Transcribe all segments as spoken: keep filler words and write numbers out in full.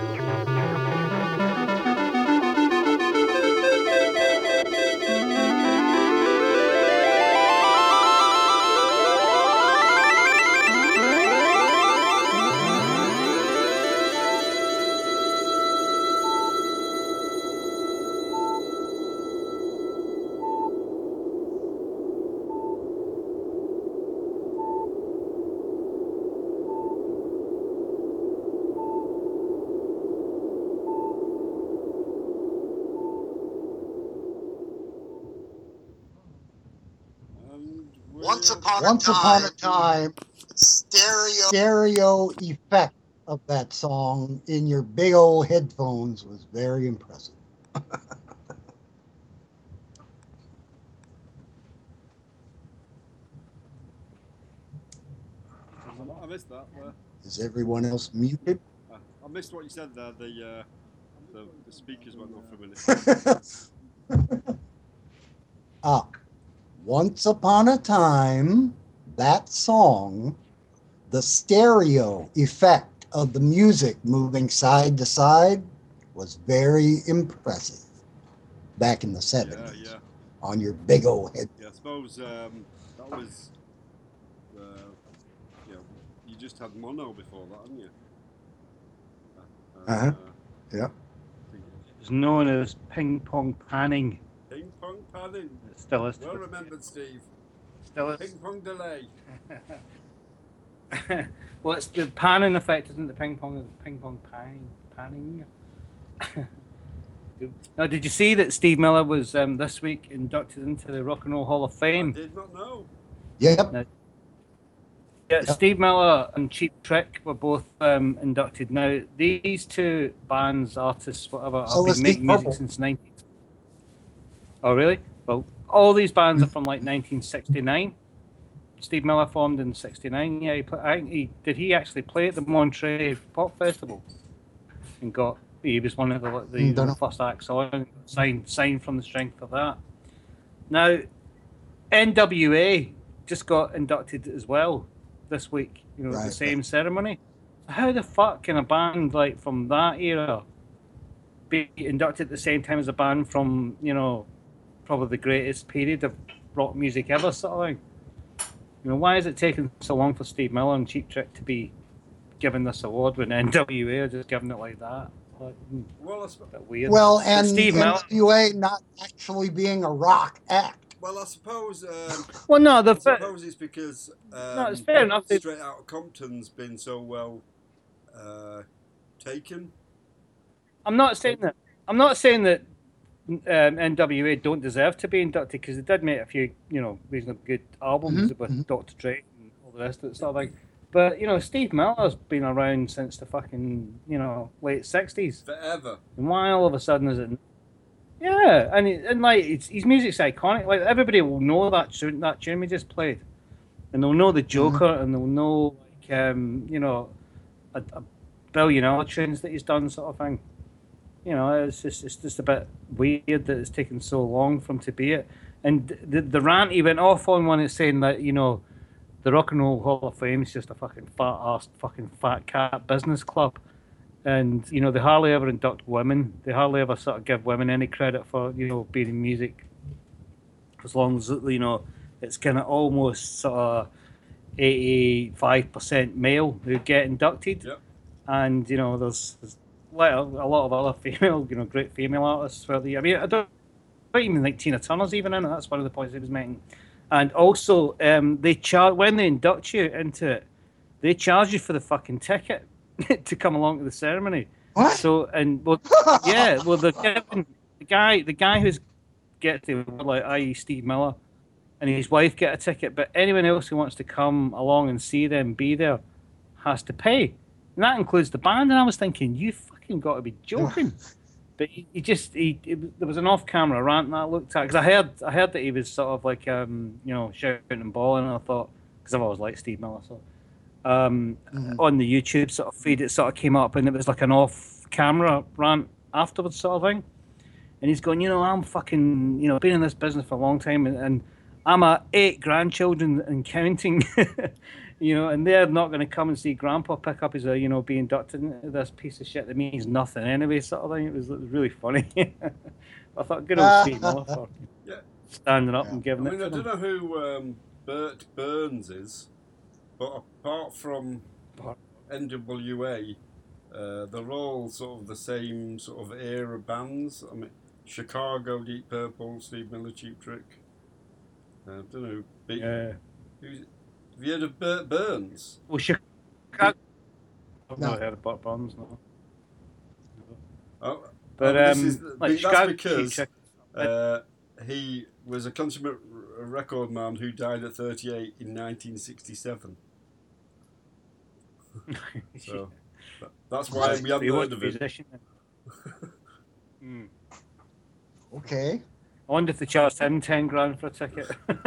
Once upon Once a upon time, a time, stereo. stereo effect of that song in your big old headphones was very impressive. I missed that. Uh, Is everyone else muted? uh, I missed what you said there. The uh, the, the speakers went off for a minute. Ah, once upon a time, that song, the stereo effect of the music moving side to side was very impressive back in the seventies. Yeah, yeah. On your big old head. Yeah, I suppose um, that was, uh, you know, you just had mono before that, hadn't you? Uh, uh-huh. Yeah. It was known as ping pong panning. Ping pong panning. It still is. Well remembered, Steve. Still is. Ping pong delay. Well, it's the panning effect, isn't the ping pong? Ping pong panning. Panning. Now, did you see that Steve Miller was um, this week inducted into the Rock and Roll Hall of Fame? I did not know. Yep. Now, yeah, yep. Steve Miller and Cheap Trick were both um, inducted. Now, these two bands, artists, whatever, So have been making music Purple. Since nineteen. Oh, really? Well, all these bands are from like nineteen sixty-nine. Steve Miller formed in sixty-nine. Yeah, he, play, I think he did. He actually play at the Monterey Pop Festival and got. He was one of the, the, the first acts on, signed signed from the strength of that. Now, N W A just got inducted as well this week. You know, right, the same right. ceremony. How the fuck can a band like from that era be inducted at the same time as a band from, you know, probably the greatest period of rock music ever, sort of thing? You know, why is it taking so long for Steve Miller and Cheap Trick to be given this award when N W A are just giving it like that? Like, well, that's a bit weird. Well, and Steve N W A Miller not actually being a rock act. Well, I suppose. Um, well, no, the I suppose it's because um, no, it's fair enough. Straight Outta Compton's been so well uh, taken. I'm not saying that. I'm not saying that um, N W A don't deserve to be inducted because they did make a few, you know, reasonably good albums mm-hmm. with mm-hmm. Doctor Dre and all the rest of it. Sort of like. But, you know, Steve Miller's been around since the fucking, you know, late sixties. Forever. And why all of a sudden is it... Yeah, and, it, and like, it's, his music's iconic. Like, everybody will know that tune, that tune we just played. And they'll know the Joker, mm-hmm. and they'll know, like, um, you know, a, a billion other tunes that he's done, sort of thing. You know, it's just it's just a bit weird that it's taken so long for him to be it. And the, the rant he went off on when it's saying that, you know, the Rock and Roll Hall of Fame is just a fucking fat-ass, fucking fat cat business club. And, you know, they hardly ever induct women. They hardly ever sort of give women any credit for, you know, being in music. As long as, you know, it's kind of almost sort of eighty-five percent male who get inducted. Yep. And, you know, there's, there's like a, a lot of other female, you know, great female artists for the... I mean, I don't, I don't even think Tina Turner's even in it. That's one of the points he was making. And also, um, they char- when they induct you into it, they charge you for the fucking ticket to come along to the ceremony. What? So, and well, yeah, well, the, the guy, the guy who's get to like, that is. Steve Miller, and his wife get a ticket, but anyone else who wants to come along and see them be there has to pay, and that includes the band. And I was thinking, you fucking got to be joking. But he, he just he, he there was an off-camera rant that I looked at because I heard I heard that he was sort of like um you know shouting and bawling, and I thought because I've always liked Steve Miller, so um mm-hmm. on the YouTube sort of feed it sort of came up and it was like an off-camera rant afterwards sort of thing, and he's going, you know, I'm fucking you know been in this business for a long time and, and I'm a eight grandchildren and counting, You know, and they're not going to come and see Grandpa pick up his, uh, you know, be inducted into this piece of shit that means nothing anyway, sort of thing. It was, it was really funny. I thought, good old Steve Miller for Yeah. standing up Yeah. and giving I mean, it I to don't them. know who um, Bert Burns is, but apart from N W A, uh, they're all sort of the same sort of era bands. I mean, Chicago, Deep Purple, Steve Miller, Cheap Trick. I uh, don't know. Be- Yeah. who's, have you heard of Bert Burns? Well, Chicago. I've No. not heard of Burt Burns, no. Oh, But, oh, this um, is, like that's Chicago because Cheap uh, he was a consummate r- record man who died at thirty-eight in nineteen sixty-seven. So that, that's why we haven't He was heard a of him. musician. Hmm. Okay. I wonder if they charged him ten grand for a ticket.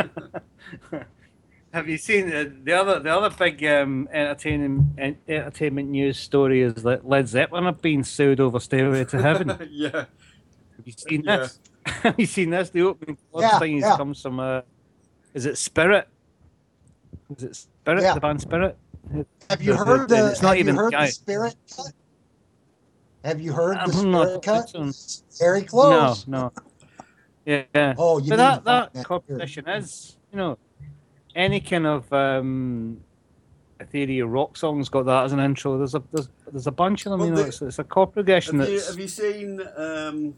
Have you seen uh, the other the other big um, entertaining en- entertainment news story is that Led Zeppelin have been sued over Stairway to Heaven. Have Yeah, you seen Yeah. this? Have you seen this? The opening chorus Yeah, thing is yeah. comes from uh, is it Spirit? Is it Spirit? Yeah. The band Spirit? Have you The- the- heard the? it's not have even you heard the guy. Spirit cut? Have you heard the I'm not- Spirit cut? it's Very No, close. no. Yeah. yeah. Oh, you But need that to find that that competition is, you know, any kind of um, ethereal rock song's got that as an intro. There's a there's, there's a bunch of them. Well, you know, the- it's, it's a chord progression have you, that's have you seen um,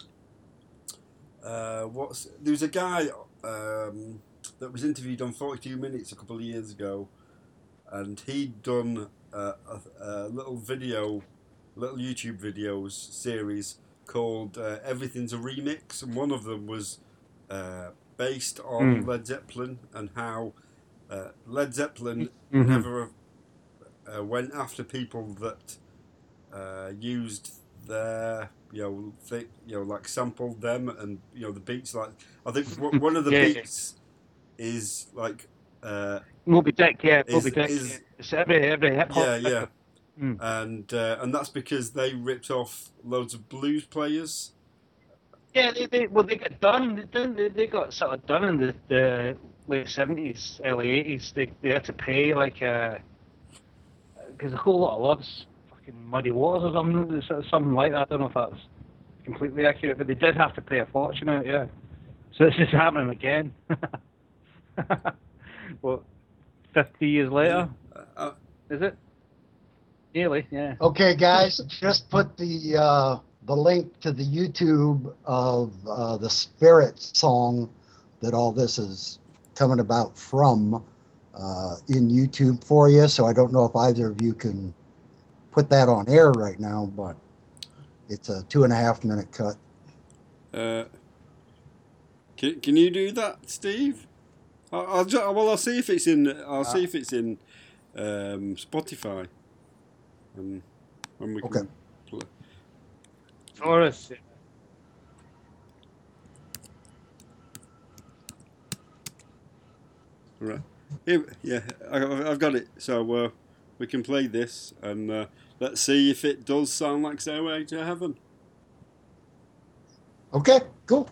uh, what's there was a guy um, that was interviewed on forty-two minutes a couple of years ago, and he'd done uh, a, a little video, little YouTube videos series called uh, "Everything's a Remix," and one of them was uh, based on Mm. Led Zeppelin and how uh, Led Zeppelin Mhm. never uh, went after people that uh, used their, you know, th- you know, like sampled them, and you know the beats. Like I think w- one of the Yeah, yeah. beats is like, uh, Moby Dick. Yeah, is- Moby Dick. is- yeah. It's every every hip hop. yeah, yeah, Mm. and uh, and that's because they ripped off loads of blues players. Yeah, they, they well they got done. They, done- they, they got sort of done in the, the late seventies, early eighties. They they had to pay like because a whole lot of lads fucking Muddy Waters or something, sort of something like that. I don't know if that's completely accurate, but they did have to pay a fortune out. Yeah, so this is happening again. What, fifty years later? Uh, uh, Is it? Nearly, yeah. Okay, guys, just put the uh, the link to the YouTube of uh, the Spirit song that all this is coming about from uh, in YouTube for you. So I don't know if either of you can put that on air right now, but it's a two and a half minute cut. uh, can, can you do that, Steve? I'll, I'll ju- well, I'll see if it's in. I'll see if it's in um, Spotify. Um, when we can Okay. play. Taurus. Right. Here, yeah, I, I've got it. So uh, we can play this, and uh, let's see if it does sound like Stairway to Heaven. Okay, cool.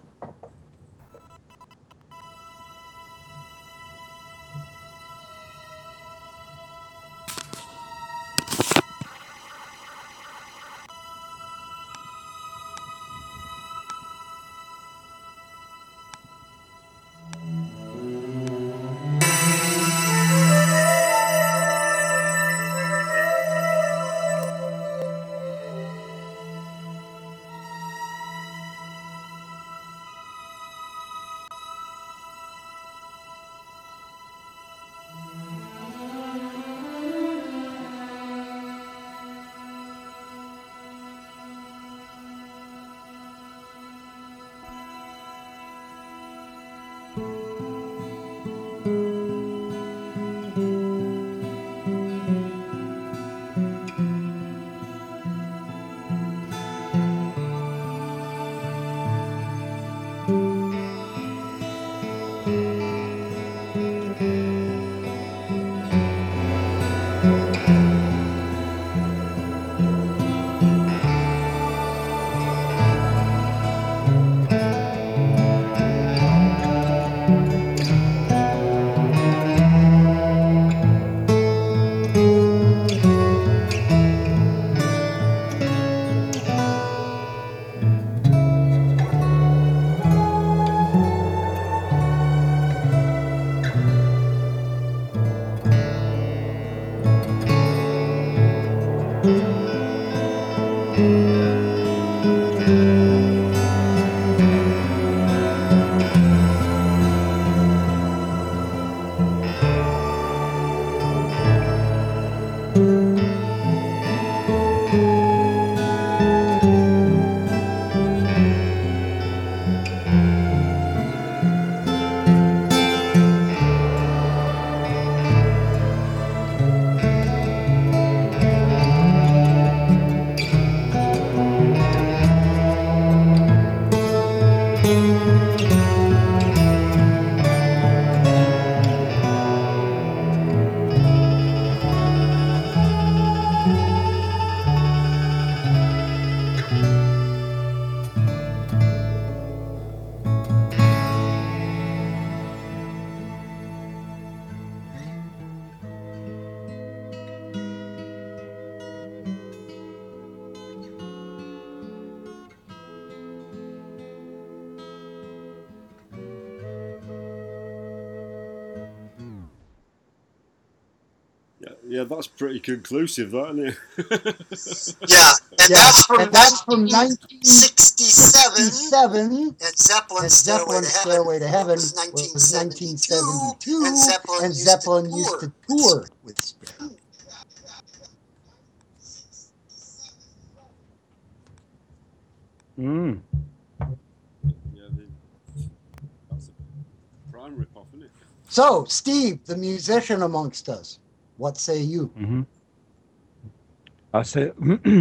Yeah, yeah, that's pretty conclusive, that, isn't it? Yeah, and Yeah, that's from and that's from nineteen sixty-seven. sixty-seven. And Zeppelin's And Stairway to Zeppelin's Heaven Stairway to Heaven was was nineteen nineteen seventy-two, seventy-two, and Zeppelin, and used, Zeppelin to used to tour. tour with Spirit. Mm. Yeah, they, that's a prime rip-off, isn't it? So, Steve, the musician amongst us, what say you? Mm-hmm. I say,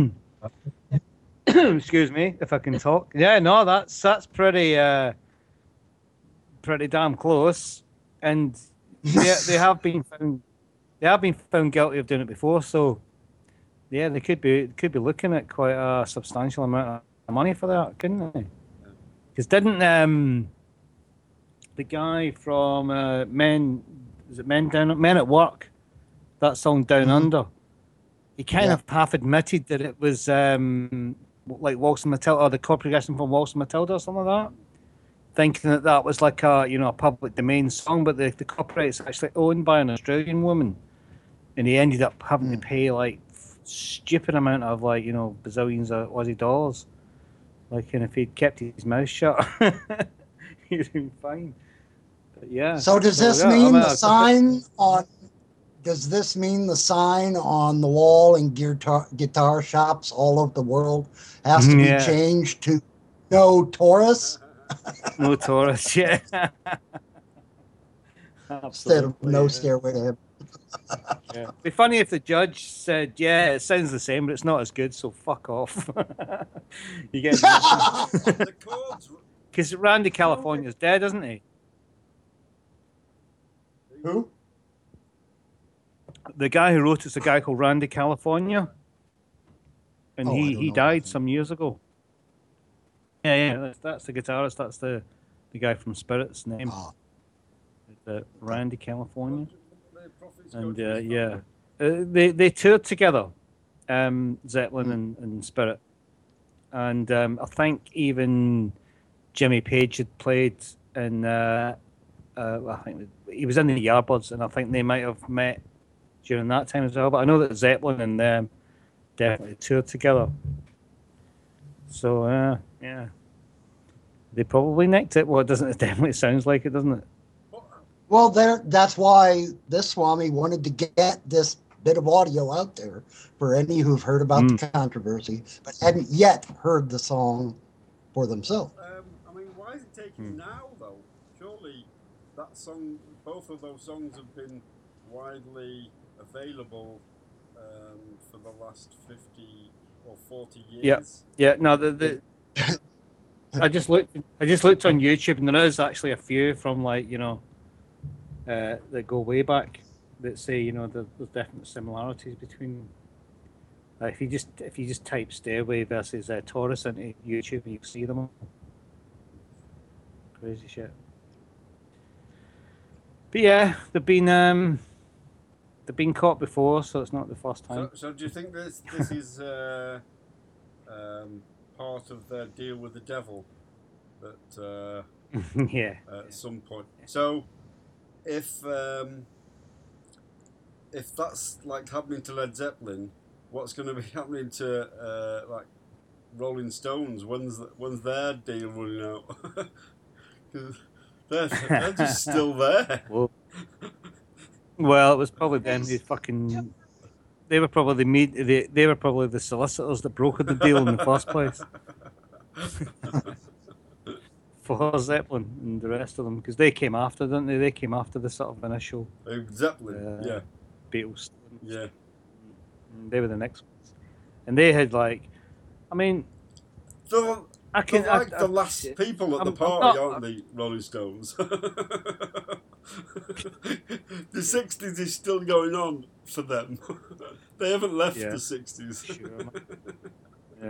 excuse me, if I can talk. Yeah, no, that's that's pretty, uh, pretty damn close, and they they have been found, they have been found guilty of doing it before. So, yeah, they could be could be looking at quite a substantial amount of money for that, couldn't they? Because didn't um the guy from uh, Men, is it Men Down Men at Work, that song Down Mhm. Under? He kind Yeah. of half admitted that it was um, like Waltzing Matilda, or the chord progression from Waltzing Matilda or something like that, thinking that that was like a you know a public domain song, but the, the copyright is actually owned by an Australian woman, and he ended up having to Mm. pay like stupid amount of like you know bazillions of Aussie dollars, like, and if he'd kept his mouth shut, he'd been fine. But yeah. So does this yeah, I mean mean, the I- sign on? Does this mean the sign on the wall in guitar guitar shops all over the world has to be Yeah. changed to no Taurus No Taurus, yeah. instead of Absolutely, no yeah. Stairway to Heaven? Yeah. It'd be funny if the judge said, "Yeah, it sounds the same, but it's not as good, so fuck off." You get The chords. because Randy California's dead, isn't he? Who? The guy who wrote it's a guy called Randy California, and Oh, I he don't he know died nothing. some years ago. Yeah, yeah, that's, that's the guitarist. That's the the guy from Spirit's name, Oh, uh, Randy California. The profits And go to uh, his yeah, family. uh, they they toured together, um, Zeppelin and, and Spirit, and um, I think even Jimmy Page had played in. Uh, uh, I think he was in the Yardbirds, and I think they might have met during that time as well. But I know that Zeppelin and them definitely toured together. So uh, yeah, they probably nicked it. Well, it doesn't. It definitely sounds like it, doesn't it? well, there. That's why this Swami wanted to get this bit of audio out there for any who've heard about Mm. the controversy but hadn't yet heard the song for themselves. Um, I mean, why is it taking Hmm. now, though? Surely that song, both of those songs have been widely available um, for the last fifty or forty years. Yeah, no, the, the I just looked. I just looked on YouTube, and there is actually a few from like you know uh, that go way back that say you know there, there's definite similarities between. Uh, if you just if you just type Stairway versus uh, Taurus into YouTube, you see them all. Crazy shit. But yeah, they've been um, they've been caught before, so it's not the first time. So, so do you think this this is uh, um, part of their deal with the devil? That uh, Yeah. at some point. So, if um, if that's like happening to Led Zeppelin, what's going to be happening to uh, like Rolling Stones. When's th- when's their deal running out? 'Cause they're they're just still there. Well, well, it was probably them who fucking. They were probably the me- they, they were probably the solicitors that brokered the deal in the first place for Zeppelin and the rest of them, because they came after, didn't they? They came after the sort of initial Zeppelin, uh, yeah, Beatles. yeah. And they were the next ones, and they had like, I mean, They're, I can they're like I, the I, last people at I'm- the I'm party, not- aren't they, Rolling Stones? The sixties is still going on for them. They haven't left Yeah. the sixties. Sure, yeah.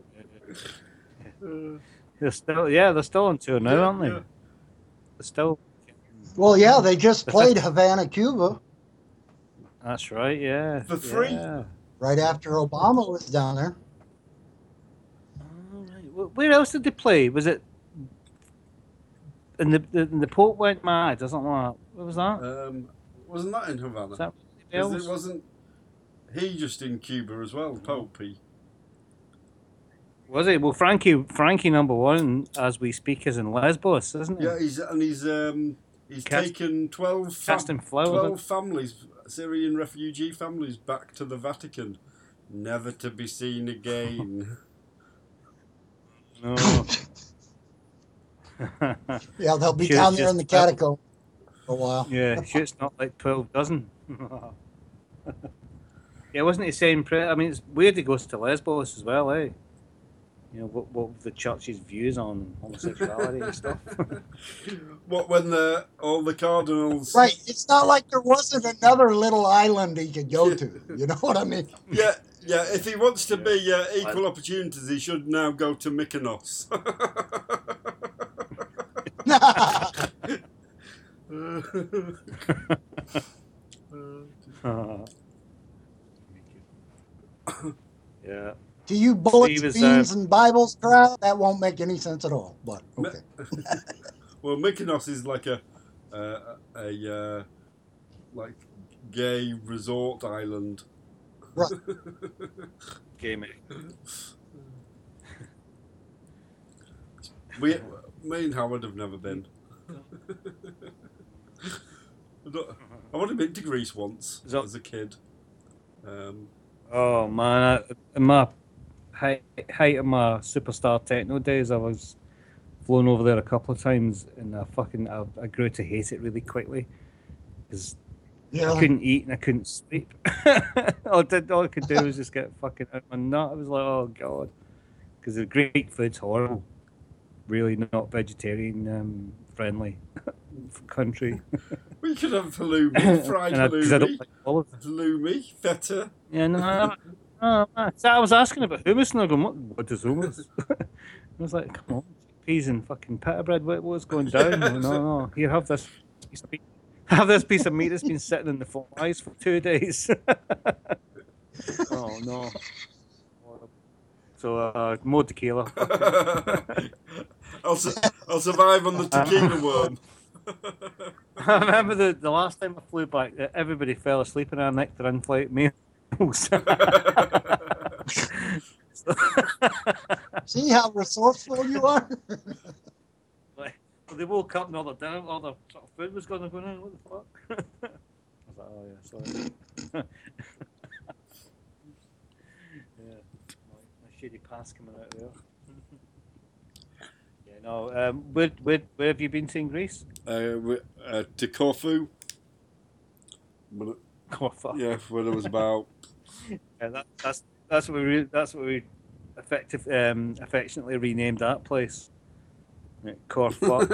Yeah. They're still, yeah, they're still on tour now, Yeah, aren't they? yeah. They're still. Well, yeah, they just played Havana, Cuba, That's right. Yeah. For free? Yeah. right after Obama was down there. All right. Wh- Where else did they play? Was it? And the the, and the Pope went mad. Doesn't like what was that? Um, wasn't that in Havana? Was that 'Cause else? it wasn't he just in Cuba as well, Pope? He. Was it? Well, Frankie, Frankie number one as we speak is in Lesbos, isn't he? Yeah, he's and he's um he's Cast- taken twelve fam- Casting flowers. twelve families, Syrian refugee families, back to the Vatican, never to be seen again. No. Yeah, they'll be Sure, down there just- in the catacomb for a while. Yeah, sure, it's not like twelve dozen. Yeah, wasn't he saying? Pre- I mean, it's weird he goes to Lesbos as well, eh? You know, what what the church's views on homosexuality and stuff. What when the all the cardinals? Right. It's not like there wasn't another little island he could go to. You know what I mean? Yeah, yeah. If he wants to be uh, equal opportunities, he should now go to Mykonos. Yeah. To you bullets, Steve is, beans, uh, and Bibles crowd, that won't make any sense at all. But okay. Well, Mykonos is like a uh, a uh, like gay resort island. Right. Gaming. We, me and Howard have never been. I don't- I've only been to Greece once Is that- as a kid. Um, Oh man, I, in my height, height of my superstar techno days, I was flown over there a couple of times, and I fucking I, I grew to hate it really quickly because I Yeah. couldn't eat and I couldn't sleep. all, I did, all I could do was just get fucking out my nut. I was like, oh god, because the Greek food's horrible. Really not vegetarian um, friendly country. we could have halloumi, fried And I- 'cause I don't halloumi, like olives. halloumi, feta. Yeah, no, no, no, no. So I was asking about hummus, and I go, what, what is hummus? I was like, come on, peas and fucking pita bread. What, what's going down? No, no, no. Here, have this piece of meat. Have this piece of meat that's been sitting in the flies for two days. Oh no. So uh, more tequila. I'll, su- I'll survive on the tequila worm. I remember the, the last time I flew back, uh, everybody fell asleep in our nectar in-flight meals. See how resourceful you are? Like, they woke up and all the dinner, all the sort of food was going. Going, on. What the fuck? I was like, oh yeah, sorry. Yeah, my, my shady past coming out there. Yeah, no. Um, where, where, where have you been to in Greece? Uh, we- uh, to Corfu. When it- Oh fuck. Yeah, when I was about. Yeah, that, that's that's what we re- that's what we effective um, affectionately renamed that place. Right, Corfuck.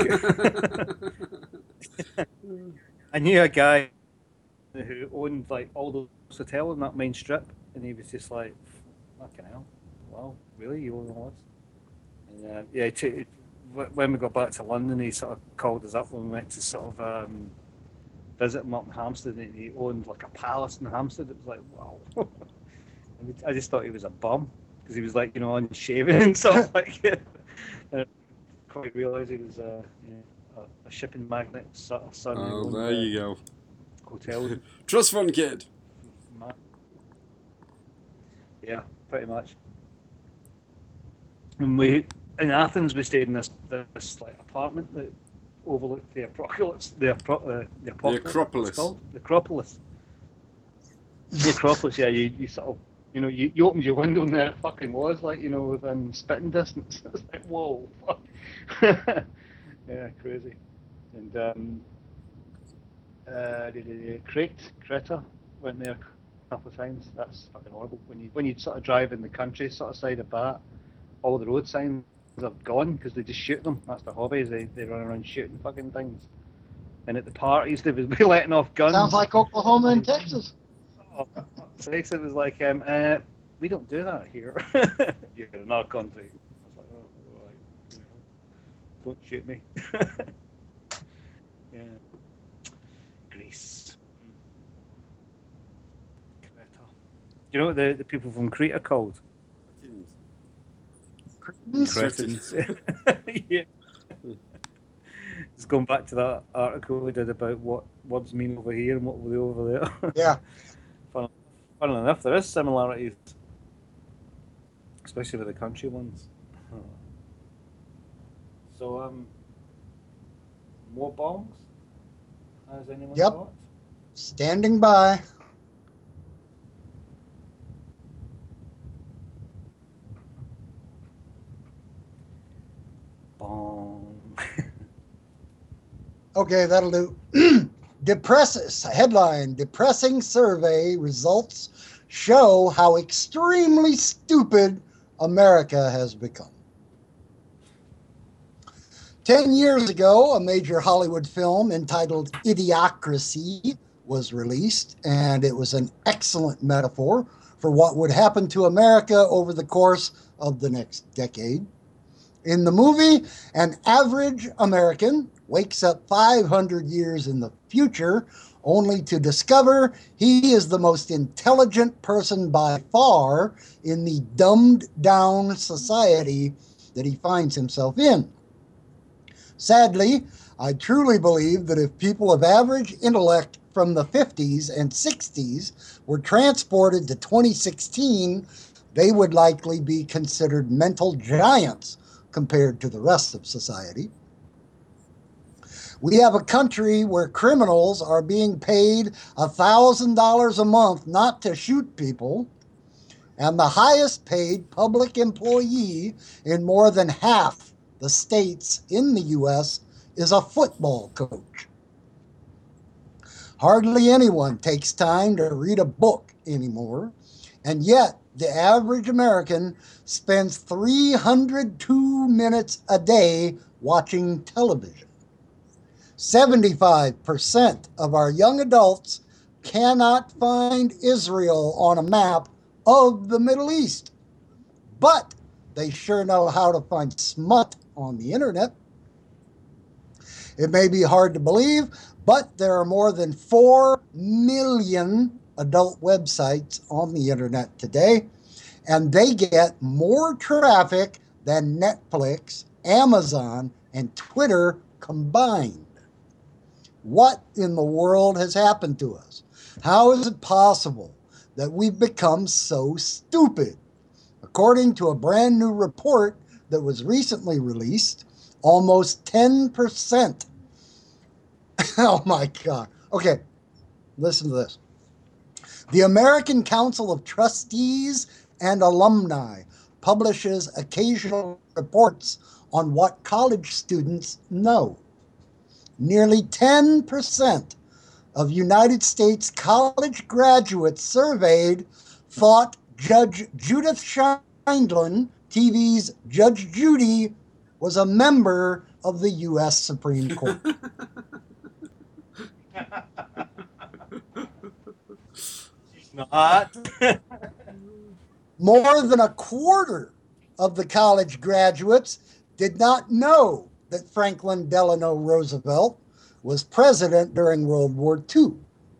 I knew a guy who owned like all those hotels in that main strip, and he was just like, "Fucking hell, wow, really? You own all this?" And uh, yeah, to, when we got back to London, he sort of called us up when we went to sort of um, visit him up in Hampstead, and he owned like a palace in Hampstead. It was like, wow. I just thought he was a bum because he was like, you know, unshaven and stuff like it. And quite realised he was uh, you know, a, a shipping magnate son. son who Oh, owned, there uh, you go. Hotels. Trust fund kid. Yeah, pretty much. And we in Athens we stayed in this this like apartment that overlooked the Acropolis. The Acro- uh, the, The Acropolis. It's called the Acropolis. The Acropolis. Yeah, you, you sort of you know you, you opened your window and there it fucking was like you know within spitting distance. It's like whoa, fuck. Yeah, crazy. And um, uh, the, the, the Crete, Creta, went there a couple of times. That's fucking horrible. When you when you sort of drive in the country sort of side of that, all the road signs are gone because they just shoot them. That's their hobby. Is they they run around shooting fucking things. And at the parties, they would be letting off guns. Sounds like Oklahoma and Texas. Oh, sakes, it was like, um, uh, we don't do that here. You're in our country. I was like, oh, all right. You know, don't shoot me. Yeah. Greece. Creta. Do you know what the, the people from Crete are called? Cretans. Yeah. Just going back to that article we did about what words mean over here and what they over there. Yeah. Fun, funnily enough, there is similarities, especially with the country ones. So, um, more bongs? Has anyone Yep. thought? Standing by. Bong. Okay, that'll do. Depresses. Headline: Depressing survey results show how extremely stupid America has become. Ten years ago, a major Hollywood film entitled Idiocracy was released, and it was an excellent metaphor for what would happen to America over the course of the next decade. In the movie, an average American wakes up five hundred years in the future only to discover he is the most intelligent person by far in the dumbed-down society that he finds himself in. Sadly, I truly believe that if people of average intellect from the fifties and sixties were transported to twenty sixteen, they would likely be considered mental giants compared to the rest of society. We have a country where criminals are being paid one thousand dollars a month not to shoot people, and the highest paid public employee in more than half the states in the U S is a football coach. Hardly anyone takes time to read a book anymore, and yet the average American spends three hundred two minutes a day watching television. seventy-five percent of our young adults cannot find Israel on a map of the Middle East, but they sure know how to find smut on the internet. It may be hard to believe, but there are more than four million adult websites on the internet today, and they get more traffic than Netflix, Amazon, and Twitter combined. What in the world has happened to us? How is it possible that we've become so stupid? According to a brand new report that was recently released, almost ten percent. Oh my God. Okay, listen to this. The American Council of Trustees and Alumni publishes occasional reports on what college students know. Nearly ten percent of United States college graduates surveyed thought Judge Judith Sheindlin, T V's Judge Judy, was a member of the U S Supreme Court. Not. More than a quarter of the college graduates did not know that Franklin Delano Roosevelt was president during World War Two.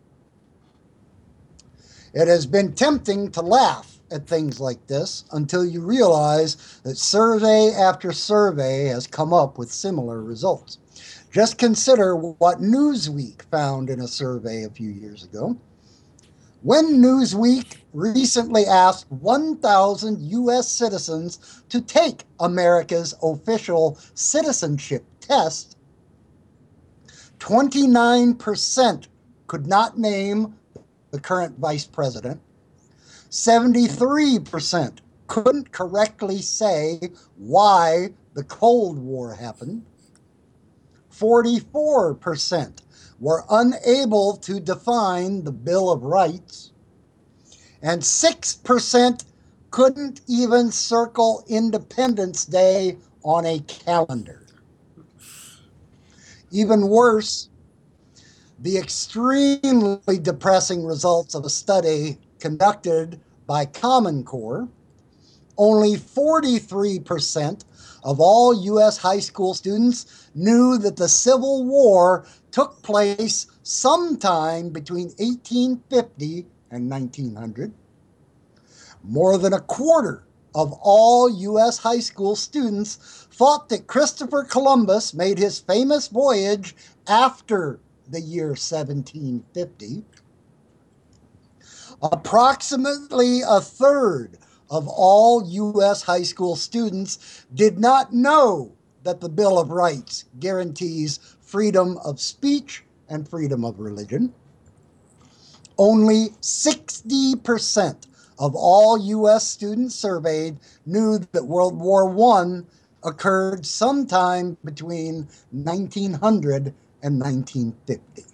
It has been tempting to laugh at things like this until you realize that survey after survey has come up with similar results. Just consider what Newsweek found in a survey a few years ago. When Newsweek recently asked one thousand U S citizens to take America's official citizenship test, twenty-nine percent could not name the current vice president. seventy-three percent couldn't correctly say why the Cold War happened. forty-four percent were unable to define the Bill of Rights. And six percent couldn't even circle Independence Day on a calendar. Even worse, the extremely depressing results of a study conducted by Common Core, only forty-three percent of all U S high school students knew that the Civil War took place sometime between eighteen fifty and nineteen hundred. More than a quarter of all U S high school students thought that Christopher Columbus made his famous voyage after the year seventeen fifty. Approximately a third of all U S high school students did not know that the Bill of Rights guarantees freedom of speech and freedom of religion. Only sixty percent of all U S students surveyed knew that World War One occurred sometime between nineteen hundred and nineteen fifty.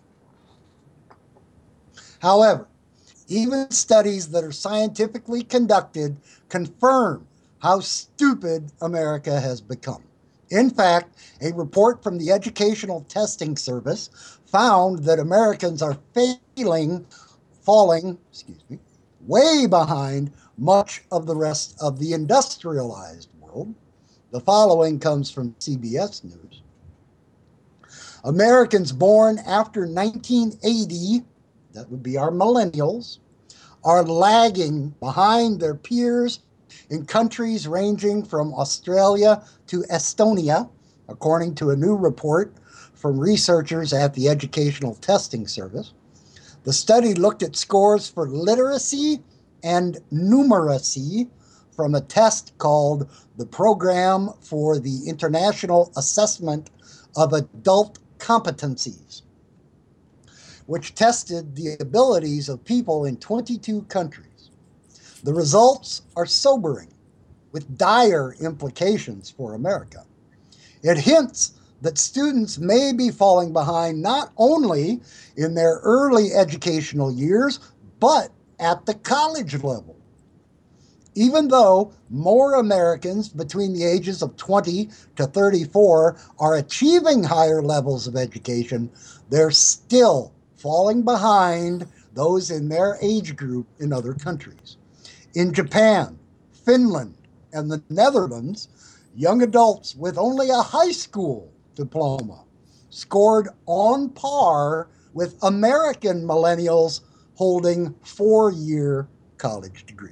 However, even studies that are scientifically conducted confirm how stupid America has become. In fact, a report from the Educational Testing Service found that Americans are failing, falling, excuse me, way behind much of the rest of the industrialized world. The following comes from C B S News. Americans born after nineteen eighty, that would be our millennials, are lagging behind their peers in countries ranging from Australia to Estonia, according to a new report from researchers at the Educational Testing Service. The study looked at scores for literacy and numeracy from a test called the Program for the International Assessment of Adult Competencies, which tested the abilities of people in twenty-two countries. The results are sobering, with dire implications for America. It hints that students may be falling behind not only in their early educational years, but at the college level. Even though more Americans between the ages of twenty to thirty-four are achieving higher levels of education, they're still falling behind those in their age group in other countries. In Japan, Finland, and the Netherlands, young adults with only a high school diploma scored on par with American millennials holding four-year college degrees.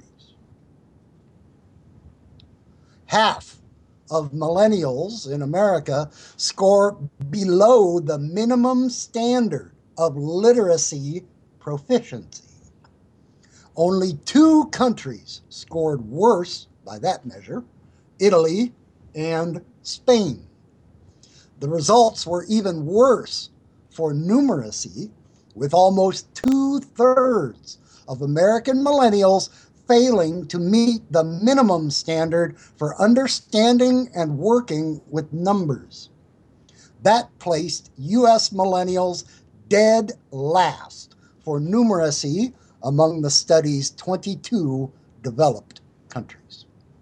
Half of millennials in America score below the minimum standard of literacy proficiency. Only two countries scored worse by that measure, Italy and Spain. The results were even worse for numeracy, with almost two-thirds of American millennials failing to meet the minimum standard for understanding and working with numbers. That placed U S millennials dead last for numeracy among the study's twenty-two developed countries.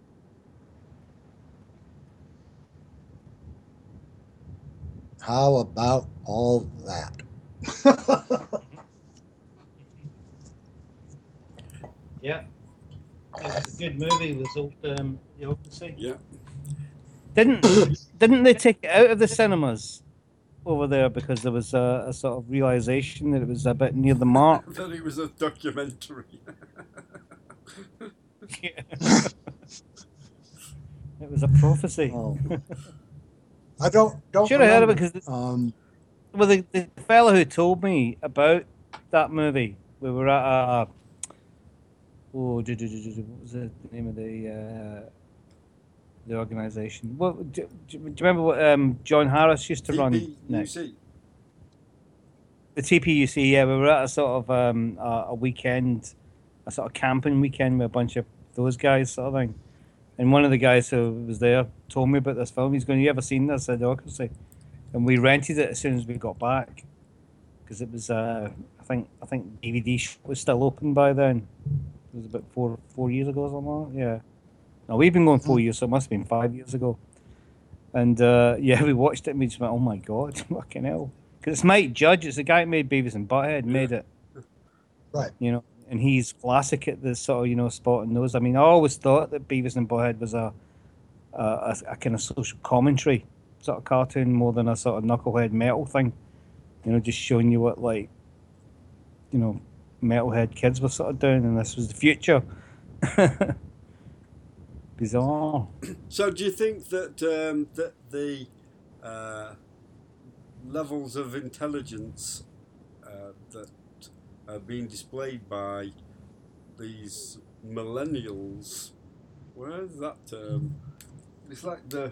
How about all that? Yeah. It was a good movie, was all um, the Odyssey. Yeah. Didn't didn't they take it out of the cinemas over there because there was a, a sort of realization that it was a bit near the mark? That it was a documentary. Yeah. It was a prophecy. Oh. I don't don't Should have heard of it remember. because Um, well, the, the fellow who told me about that movie, we were at a, oh, do, do, do, do, do, what was the name of the uh, the organisation? What do, do, do you remember what um, John Harris used to run? Nick? T P U C. The T P U C, yeah, we were at a sort of um, a, a weekend, a sort of camping weekend with a bunch of those guys, sort of thing. And one of the guys who was there told me about this film. He's going, "You ever seen this?" Idiocracy? And we rented it as soon as we got back because it was, uh, I think, I think D V D shop was still open by then. It was about four four years ago or something like that. Yeah. No, we've been going four years, so it must have been five years ago. And uh, yeah, we watched it and we just went, "Oh my god, fucking hell!" Because it's Mike Judge. It's the guy who made Beavis and Butthead. Yeah. Made it. Right. You know, and he's classic at this sort of, you know, spotting those. I mean, I always thought that Beavis and Butthead was a a, a, a kind of social commentary sort of cartoon more than a sort of knucklehead metal thing. You know, just showing you what, like, you know, metalhead kids were sort of doing, and this was the future. Bizarre. So, do you think that um, that the uh, levels of intelligence uh, that are being displayed by these millennials, where is that term? It's like the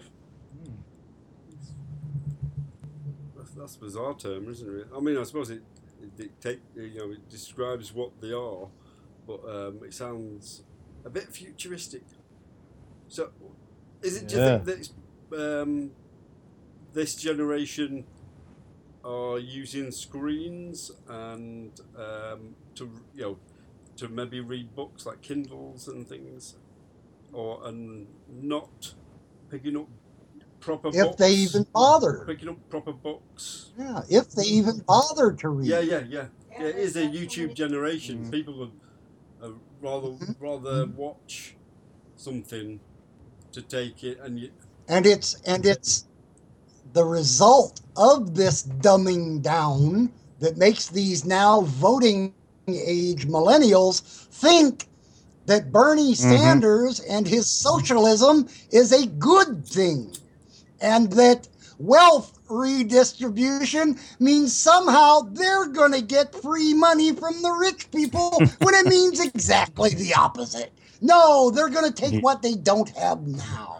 that's, that's a bizarre term, isn't it? I mean, I suppose it, it dictate, you know, it describes what they are, but um, it sounds a bit futuristic. So, is it? Do you Yeah. think that it's, um, this generation are using screens and um, to you know to maybe read books like Kindles and things, or and not picking up proper If books? they even bother. Picking up proper books. Yeah, if they even bother to read. Yeah, yeah, yeah. Yeah, it is a YouTube generation. Mm. People would uh, rather Mhm. rather watch something to take it, and you, And it's and it's the result of this dumbing down that makes these now voting age millennials think that Bernie Sanders and his socialism is a good thing, and that wealth redistribution means somehow they're going to get free money from the rich people when it means exactly the opposite. No, they're going to take what they don't have now.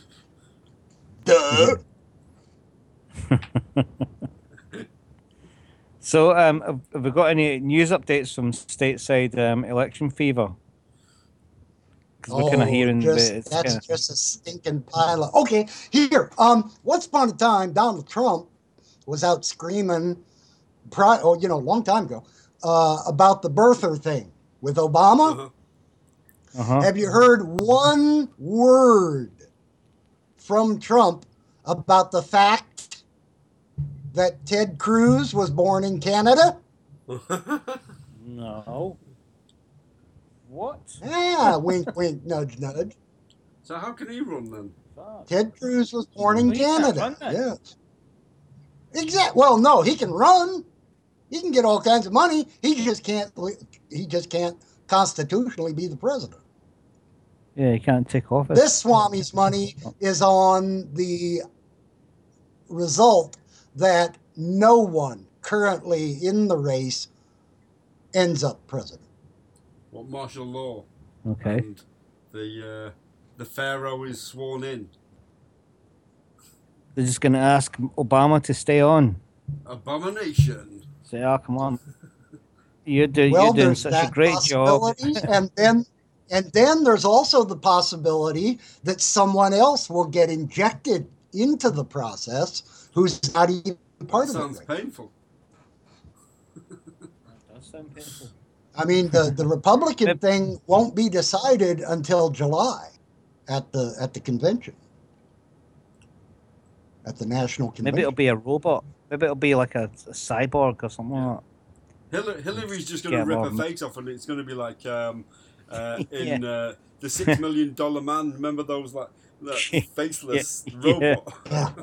Duh. So, um, have, have we got any news updates from stateside um, election fever? Because we're kind of hearing Oh, just, that it's that's kinda, just a stinking pile of. Okay, here. Um, once upon a time, Donald Trump was out screaming, pri- oh, you know, a long time ago, uh, about the birther thing with Obama. uh-huh. uh-huh. Have you heard one word from Trump about the fact that Ted Cruz was born in Canada? No. What? Yeah, wink, wink, nudge, nudge. So how can he run then? Fuck. Ted Cruz was born in Well, he can't Canada. run then. Yes. Exactly. Well, no, he can run. He can get all kinds of money. He just can't. He just can't constitutionally be the president. Yeah, you can't take office. This Swami's money is on the result that no one currently in the race ends up president. What martial law? Okay. And the uh, the pharaoh is sworn in. They're just going to ask Obama to stay on. Abomination. Say, oh, come on. You're, do, Well, you're doing there's such that a great job. possibility, and then and then there's also the possibility that someone else will get injected into the process who's not even part That of sounds it. Right? painful. That does sound painful. I mean, the, the Republican thing won't be decided until July at the at the convention, at the national convention. Maybe it'll be a robot. Maybe it'll be like a, a cyborg or something like that. Hillary, Hillary's just going to Yeah, rip well, her face off, and it's going to be like um, uh, in Yeah. uh, the Six Million Dollar Man. Remember those like that faceless Yeah. robot?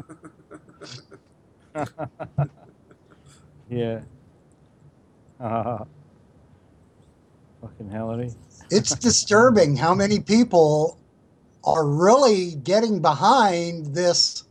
Yeah. Yeah. Uh, fucking Hillary. It's disturbing how many people are really getting behind this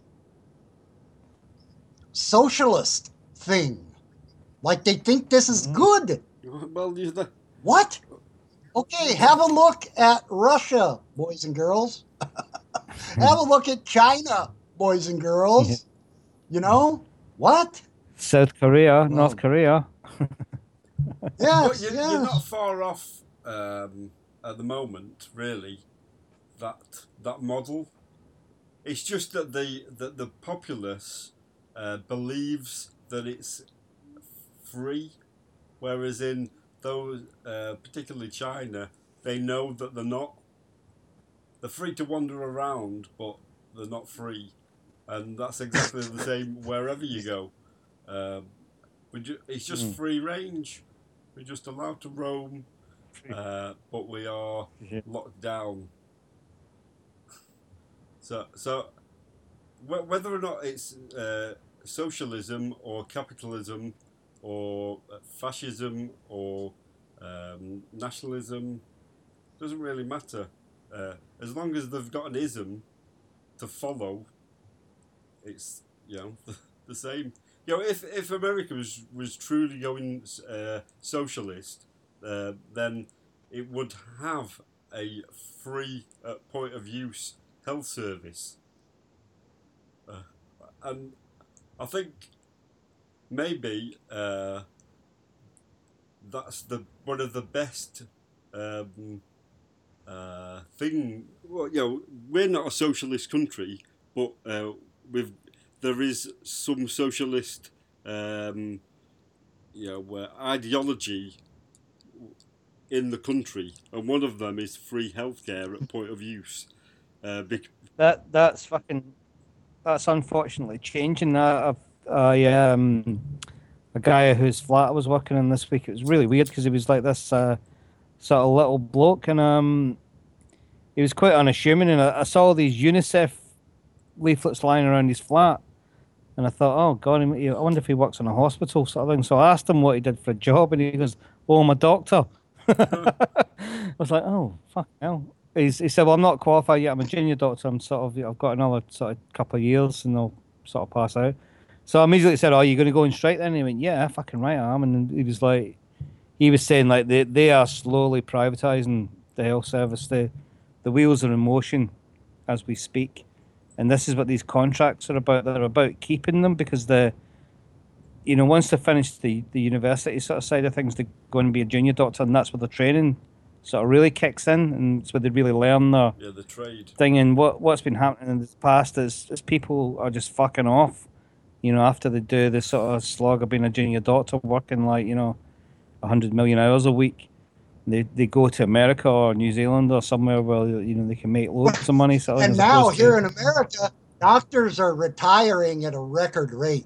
socialist thing. Like they think this is Mhm. good. Well, you know, What? Okay, have a look at Russia, boys and girls. Have a look at China, boys and girls. Yeah. You know what? South Korea, Well, North Korea. But Yes, you're, yes. you're not far off um, at the moment, really. That that model. It's just that the that the populace uh, believes that it's free, whereas in those, uh, particularly China, they know that they're not. They're free to wander around, but they're not free, and that's exactly the same wherever you go. Um, we ju- it's just Mm. free range. We're just allowed to roam, uh, but we are locked down. So, so wh- whether or not it's uh, socialism or capitalism or uh, fascism or um, nationalism doesn't really matter. Uh, as long as they've got an ism to follow, it's you know the, the same. You know, if if America was was truly going uh, socialist, uh, then it would have a free uh, point of use health service, uh, and I think maybe uh, that's the one of the best um, uh, thing. Well, you know, we're not a socialist country, but uh, we've there is some socialist, um, you know, uh, ideology in the country, and one of them is free healthcare at point of use. Uh, bec- That that's fucking that's unfortunately changing. That I um a guy whose flat I was working in this week. It was really weird because he was like this uh, sort of little bloke, and um he was quite unassuming. And I, I saw all these UNICEF leaflets lying around his flat, and I thought, oh god, he- I wonder if he works in a hospital sort of thing. So I asked him what he did for a job, and he goes, "Oh, I'm a doctor." I was like, oh fuck hell. He's, he said, well, I'm not qualified yet. I'm a junior doctor. I'm sort of, I've got another sort of couple of years, and I'll sort of pass out. So I immediately said, "Oh, you're going to go on strike then?" And he went, "Yeah, fucking right I am." And he was like, he was saying like they, they are slowly privatizing the health service. The the wheels are in motion as we speak, and this is what these contracts are about. They're about keeping them because the, you know, once they finish the the university sort of side of things, they go and be a junior doctor, and that's where the training sort of really kicks in, and it's where they really learn their yeah, the trade. thing. And what what's been happening in the past is, is people are just fucking off. You know, after they do this sort of slog of being a junior doctor, working like you know, a hundred million hours a week, they they go to America or New Zealand or somewhere where you know they can make loads of money. Sort of, And as now opposed here to, in America, doctors are retiring at a record rate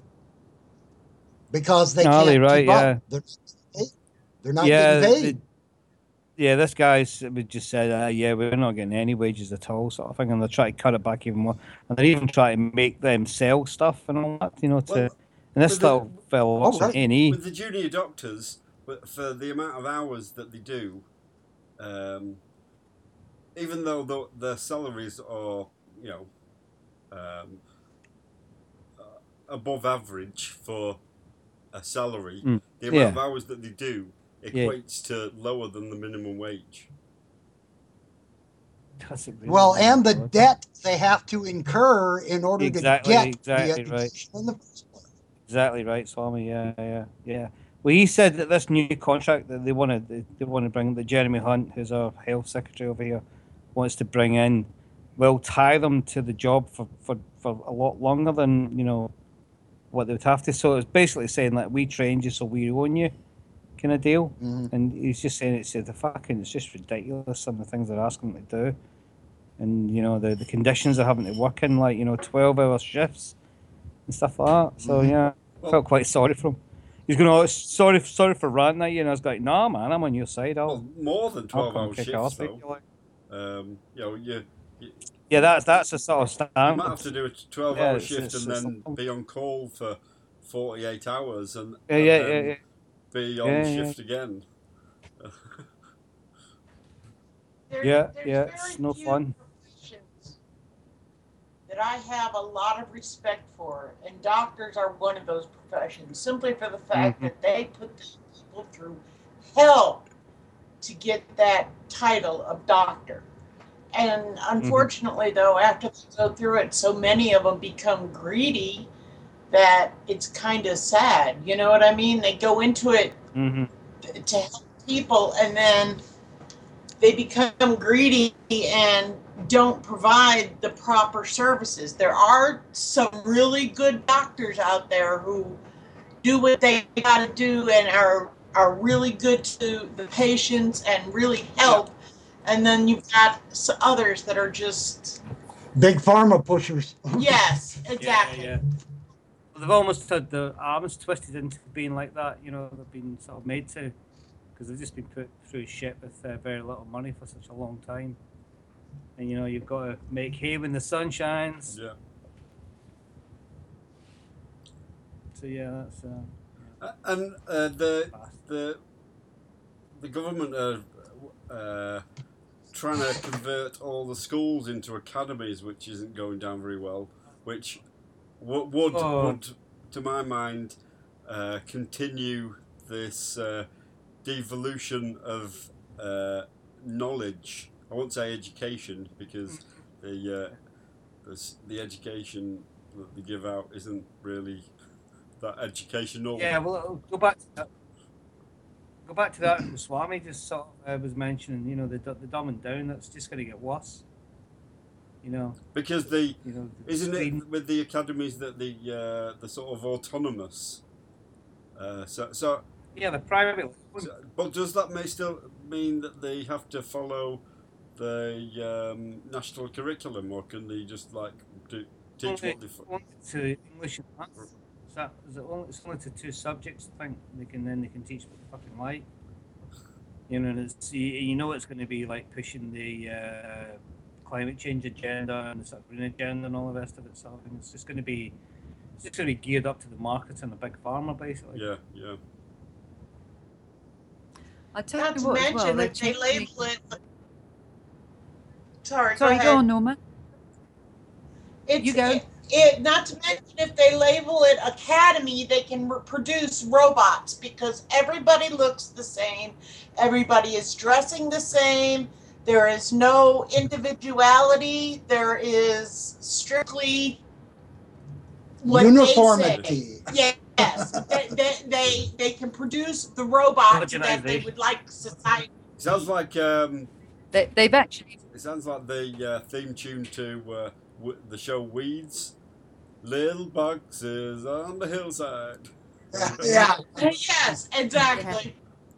because they are they can't right? keep Yeah, up. They're, they're not yeah, getting the, paid. yeah. This guy's we just said, uh, yeah, we're not getting any wages at all, sort of thing, and they're trying to cut it back even more, and they're even trying to make them sell stuff and all that, you know. To Well, and this with the little fellow Oh, works in right. A and E. with the junior doctors, but for the amount of hours that they do, um, even though the, their salaries are, you know, um, uh, above average for a salary, Mm. the amount of Yeah, hours that they do yeah. equates to lower than the minimum wage. That's it, really, Well, oh my and the God. debt they have to incur in order Exactly, to get exactly the right. education in the first place. Exactly right, Swami. Yeah, yeah, yeah. Well, he said that this new contract that they want to they, they want to bring that Jeremy Hunt, who's our health secretary over here, wants to bring in, will tie them to the job for, for, for a lot longer than you know what they would have to. So it's basically saying like we trained you, so we own you, kind of deal. Mhm. And he's just saying it's the fucking it's just ridiculous some of the things they're asking them to do, and you know the the conditions they're having to work in, like you know twelve hour shifts and stuff like that. So Mhm. yeah, I Well- felt quite sorry for him. He's going, oh, sorry, sorry for ranting at you, and I was like, nah, man, I'm on your side. I'll, Well, more than I'll twelve come hour kick shifts, ass. Mate. though. Um, you know, you, you, Yeah, that's that's a sort of you standard. might have to do a twelve Yeah, hour it's- shift it's- and it's then like- be on call for forty-eight hours and, Yeah, and yeah, then yeah, yeah. be on Yeah, yeah. shift again. There's, Yeah, there's yeah, very it's no few fun. professions that I have a lot of respect for, and doctors are one of those professions, simply for the fact Mhm. that they put these people through hell to get that title of doctor. And unfortunately, mm-hmm. though, after they go through it, so many of them become greedy that it's kind of sad. You know what I mean? They go into it mm-hmm. to help people, and then they become greedy and don't provide the proper services. There are some really good doctors out there who do what they got to do and are are really good to the patients and really help. And then you've got others that are just big pharma pushers. Yes, exactly. Yeah, yeah. Well, they've almost had their arms twisted into being like that. You know, they've been sort of made to, because they've just been put through shit with uh, very little money for such a long time. And you know, you've got to make hay when the sun shines. Yeah. So yeah, that's. Uh, uh, and uh, the the the government are uh, trying to convert all the schools into academies, which isn't going down very well. Which w- would oh. would, to my mind, uh, continue this uh, devolution of uh, knowledge. I won't say education, because the, uh, the the education that they give out isn't really that educational. Yeah, well, go back to that. Go back to that. Swami just sort of uh, was mentioning, you know, the the dumbing down. That's just going to get worse. You know, because the you know, the isn't screen... it with the academies that the uh, the sort of autonomous. Uh, so so. Yeah, the private. So, but does that may still mean that they have to follow the um, national curriculum, or can they just like do, teach only, what they? Only to English and maths. Is that is it only? It's only to two subjects. I think they can then they can teach what they fucking like. You know, and it's you, you know it's going to be like pushing the uh, climate change agenda and the sort of green agenda and all the rest of it. So it's just going to be it's just going to be geared up to the market and the big pharma, basically. Yeah, yeah. I tell Not you to what, mention as well, that they label it. Sorry, Sorry, go, go ahead. on, Norma. It's, You go. It, it, not to mention, if they label it academy, they can re- produce robots, because everybody looks the same. Everybody is dressing the same. There is no individuality. There is strictly what uniformity. They say. Yes, they, they, they they can produce the robots that they would like society. It sounds like um, they, they've actually. It sounds like the uh, theme tune to uh, w- the show Weeds. Little boxes on the hillside. Yeah. Yes, exactly.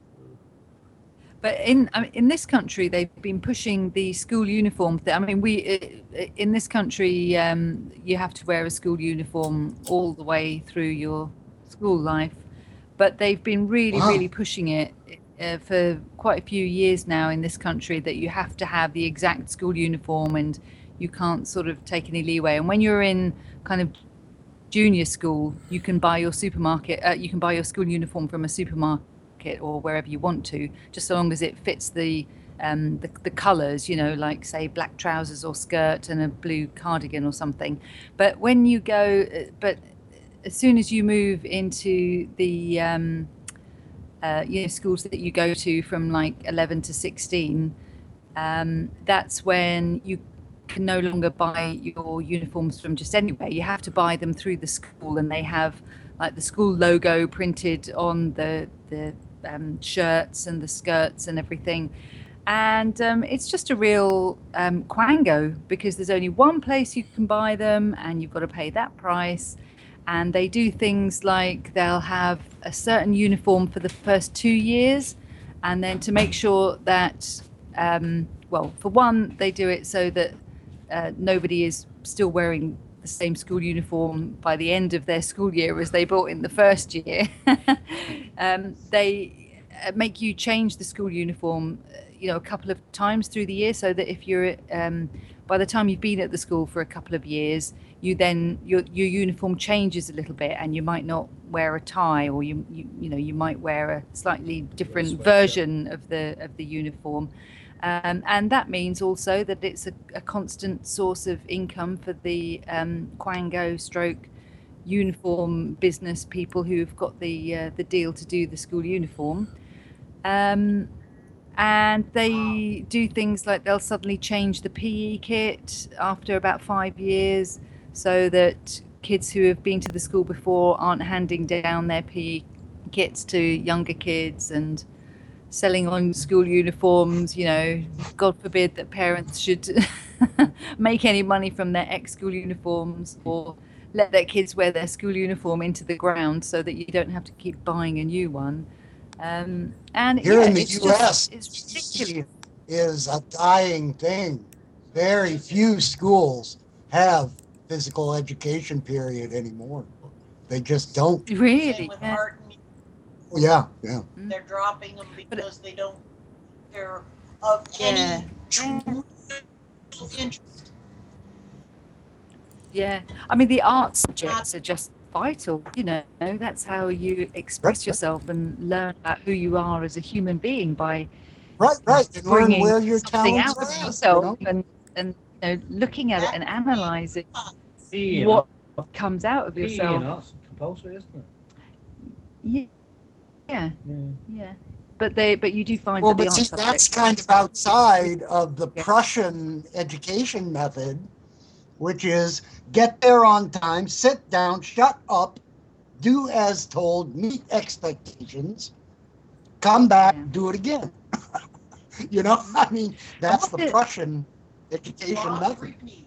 But in I mean, in this country, they've been pushing the school uniform thing. I mean, we in this country, um, you have to wear a school uniform all the way through your school life. But they've been really, wow. really pushing it uh, for quite a few years now in this country, that you have to have the exact school uniform and you can't sort of take any leeway. And when you're in kind of junior school, you can buy your supermarket, uh, you can buy your school uniform from a supermarket or wherever you want to, just so long as it fits the um the, the colors, you know, like say black trousers or skirt and a blue cardigan or something. But when you go but as soon as you move into the um uh you know schools that you go to from like eleven to sixteen, um that's when you can no longer buy your uniforms from just anywhere. You have to buy them through the school, and they have like the school logo printed on the the um, shirts and the skirts and everything. And um, it's just a real um, quango, because there's only one place you can buy them and you've got to pay that price. And they do things like they'll have a certain uniform for the first two years. And then to make sure that, um, well, for one, they do it so that uh, nobody is still wearing the same school uniform by the end of their school year as they bought in the first year. um, they make you change the school uniform, you know, a couple of times through the year, so that if you're, um, by the time you've been at the school for a couple of years, you then your your uniform changes a little bit, and you might not wear a tie, or you you, you know you might wear a slightly different version of the of the uniform. Um, and that means also that it's a, a constant source of income for the um, Quango stroke uniform business people who've got the uh, the deal to do the school uniform. Um, and they do things like they'll suddenly change the P E kit after about five years so that kids who have been to the school before aren't handing down their P E kits to younger kids and selling on school uniforms. You know, God forbid that parents should make any money from their ex-school uniforms or let their kids wear their school uniform into the ground so that you don't have to keep buying a new one. Um, and Here yeah, in the it's U S, just, it's ridiculous. is a dying thing. Very few schools have physical education period anymore. They just don't. Same Really? with Yeah. art and Oh, yeah, yeah. they're dropping them But- because they don't, they're of Yeah. any true interest. Yeah, I mean the art subjects are just vital. You know, that's how you express yourself and learn about who you are as a human being by Right, right. And learn bringing where your something talents out of are at, you yourself know? and and you know looking at it and analysing P E what and comes out of P E yourself. and art's compulsory, isn't it? Yeah, yeah, Yeah. yeah. But they, but you do find Well, that the but art see, that's subjects. kind of outside of the Yeah. Prussian education method, which is get there on time, sit down, shut up, do as told, meet expectations, come back, Yeah. do it again. You know, I mean, that's what the did- Prussian education Not method. repeat.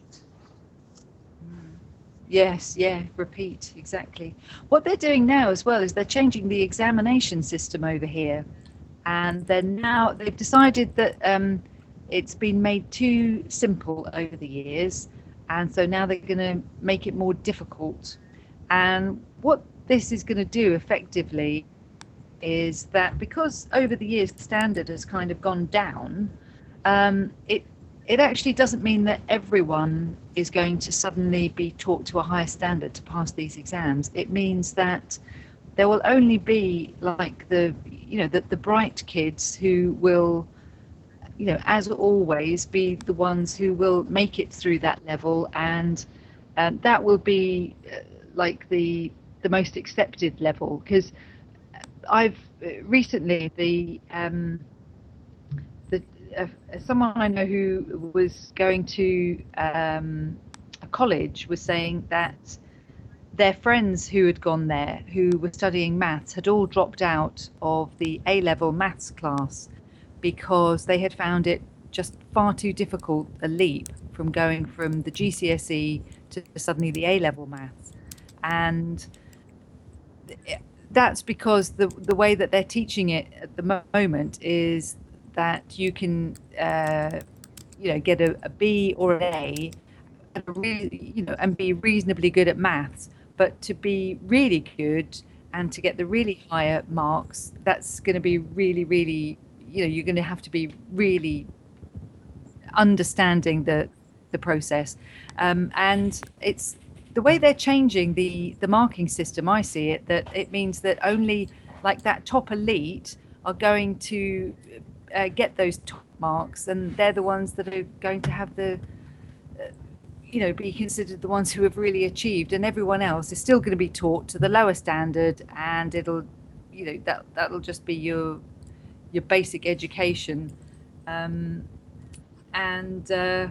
Mm. Yes, yeah, repeat, exactly. What they're doing now as well is they're changing the examination system over here. And they're now, they've decided that um, it's been made too simple over the years. And so now they're going to make it more difficult. And what this is going to do effectively is that because over the years the standard has kind of gone down, um, it it actually doesn't mean that everyone is going to suddenly be taught to a higher standard to pass these exams. It means that there will only be like the you know the, the bright kids who will, you know, as always, be the ones who will make it through that level, and um, that will be uh, like the the most accepted level. Because I've uh, recently the um, the uh, someone I know who was going to um, a college was saying that their friends who had gone there, who were studying maths, had all dropped out of the A-level maths class because they had found it just far too difficult a leap from going from the G C S E to suddenly the A-level maths. And that's because the the way that they're teaching it at the mo- moment is that you can uh, you know get a, a B or an A and a really, you know and be reasonably good at maths, but to be really good and to get the really higher marks, that's going to be really really you know you're going to have to be really understanding the the process, um, and it's the way they're changing the the marking system. I see it that it means that only like that top elite are going to uh, get those top marks, and they're the ones that are going to have the uh, you know be considered the ones who have really achieved, and everyone else is still going to be taught to the lower standard, and it'll you know that that'll just be your your basic education, um, and uh,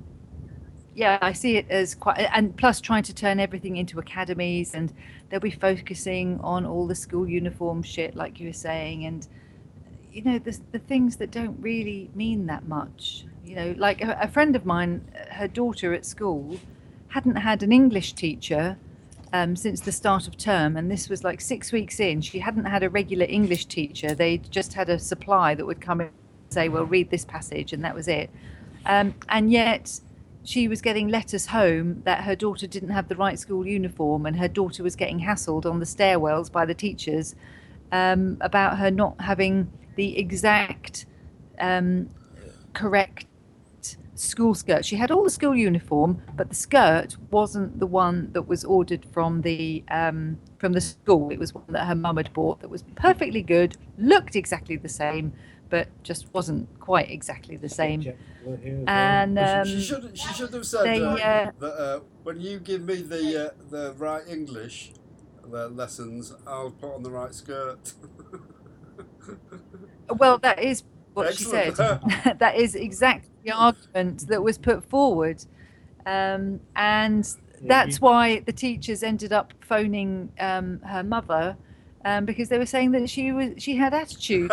yeah, I see it as quite, and plus trying to turn everything into academies, and they'll be focusing on all the school uniform shit, like you were saying, and you know the the things that don't really mean that much. You know, like a, a friend of mine, her daughter at school hadn't had an English teacher um, since the start of term, and this was like six weeks in. She hadn't had a regular English teacher. They just had a supply that would come in and say, "Well, read this passage," and that was it. Um, and yet she was getting letters home that her daughter didn't have the right school uniform, and her daughter was getting hassled on the stairwells by the teachers um, about her not having the exact um, correct school skirt. She had all the school uniform, but the skirt wasn't the one that was ordered from the um, from the school. It was one that her mum had bought that was perfectly good, looked exactly the same, but just wasn't quite exactly the same. Check word here as well. And um, she, she should she should have said they, uh, uh, that uh, when you give me the uh, the right English uh, lessons, I'll put on the right skirt. well, that is what she Excellent. said. That is exactly the argument that was put forward. Um, and that's why the teachers ended up phoning um, her mother um, because they were saying that she was she had attitude.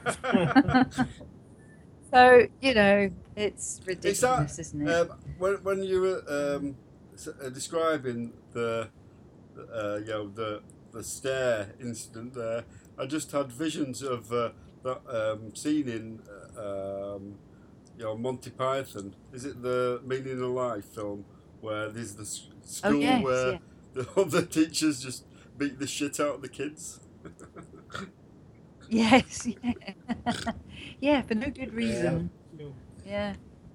So, you know, it's ridiculous, isn't it? Um, when when you were um, s- uh, describing the uh, you know the the stair incident there, I just had visions of uh, that um, scene in uh, um, you know Monty Python. Is it the Meaning of Life film where there's the s- school Oh, yes, where yeah. the other teachers just beat the shit out of the kids? Yes, yeah. Yeah, for no good reason. Yeah.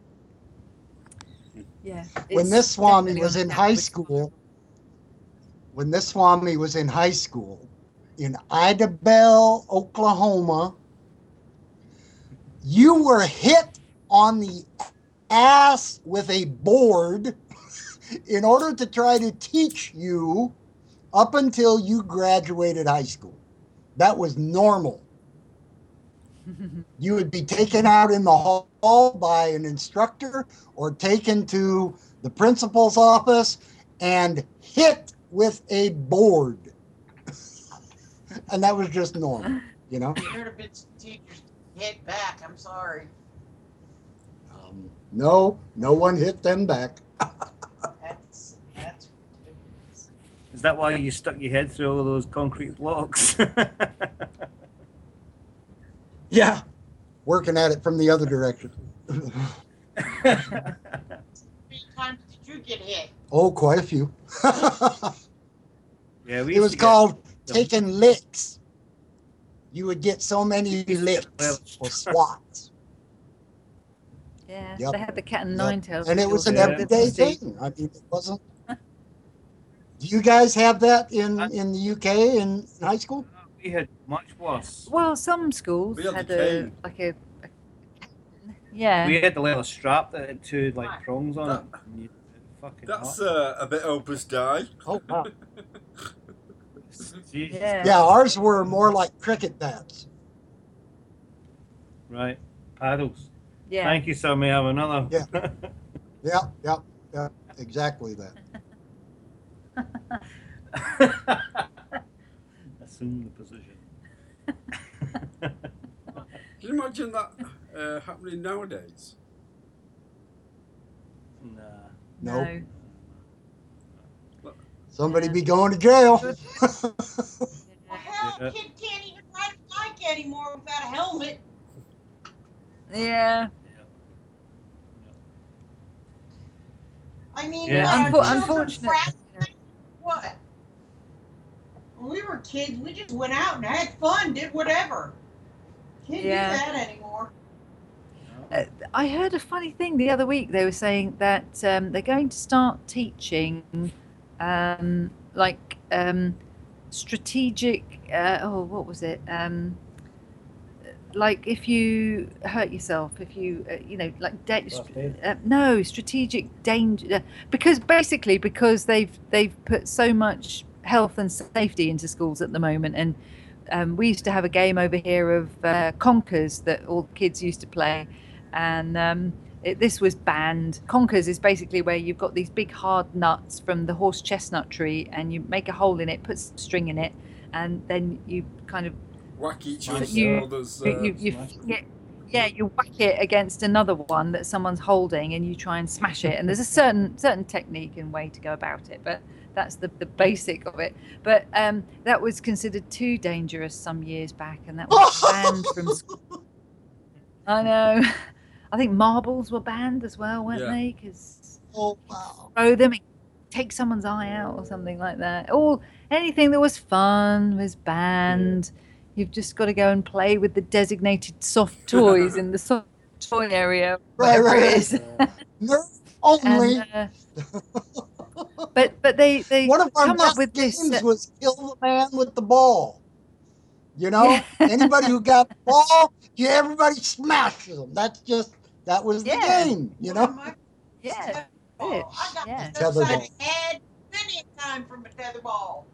Yeah. When it's this Swami definitely was on in the high downward school, when this Swami was in high school in Idabel, Oklahoma, you were hit on the ass with a board in order to try to teach you up until you graduated high school. That was normal. You would be taken out in the hall by an instructor or taken to the principal's office and hit with a board. And that was just normal, you know? I heard a bit of teachers hit back. I'm sorry. Um, no, no one hit them back. That's that's ridiculous. Is that why you stuck your head through all those concrete blocks? Yeah, working at it from the other direction. How many times did you get hit? Oh, quite a few. Yeah, we It was used to get- called taking licks. You would get so many licks or swats. Yeah, Yep. they had the cat and Yep. nine tails. And it was an Yeah. everyday thing. I mean, it wasn't. Do you guys have that in, in the U K in high school? We had much worse. Well, some schools We had had the a cane. like a, a yeah. We had the little strap that had two like Right. prongs on it. That- And you fucking That's hot. uh, a bit Opus Dei. Oh, wow. Jesus. Yeah. Yeah, ours were more like cricket bats. Right. Paddles. Yeah. Thank you, sir. May I have another? Yeah. Yeah, yeah, yeah, exactly that. Assume the position. Can you imagine that uh, happening nowadays? Nah. No, No. somebody Yeah. be going to jail. Well, hell, Yeah. kid can't even ride a bike anymore without a helmet. Yeah. I mean, Yeah. what, our Unfor- children unfortunately. practice- What? When we were kids, we just went out and had fun, did whatever. Can't Yeah. do that anymore. Uh, I heard a funny thing the other week. They were saying that um, they're going to start teaching, um, like um, strategic. Uh, oh, what was it? Um, like if you hurt yourself, if you, uh, you know, like da- First aid. uh, no strategic danger. Uh, because basically, because they've they've put so much health and safety into schools at the moment, and um, we used to have a game over here of uh, conkers that all the kids used to play, and um, it, this was banned. Conkers is basically where you've got these big hard nuts from the horse chestnut tree, and you make a hole in it, put some string in it, and then you kind of Whack each So other's you- others. you, Uh, you, you smash yeah, yeah, you whack it against another one that someone's holding, and you try and smash it. And there's a certain certain technique and way to go about it, but that's the, the basic of it. But um, that was considered too dangerous some years back, and that was banned from school. I know. I think marbles were banned as well, weren't Yeah. they? Because Oh, wow. throw them, and take someone's eye out or something like that. Or anything that was fun was banned. You've just got to go and play with the designated soft toys in the soft toy area, Right, whatever right, it right. is. Nerf only. And, uh, but but they they One of our come up best with this. games uh, was kill the man with the ball. You know, Yeah. anybody who got the ball, you everybody smashes them. That's just that was the Yeah. game. You One of know, my- yeah, Oh, I got Yeah. this upside Tetherball. the head many a time from a tetherball.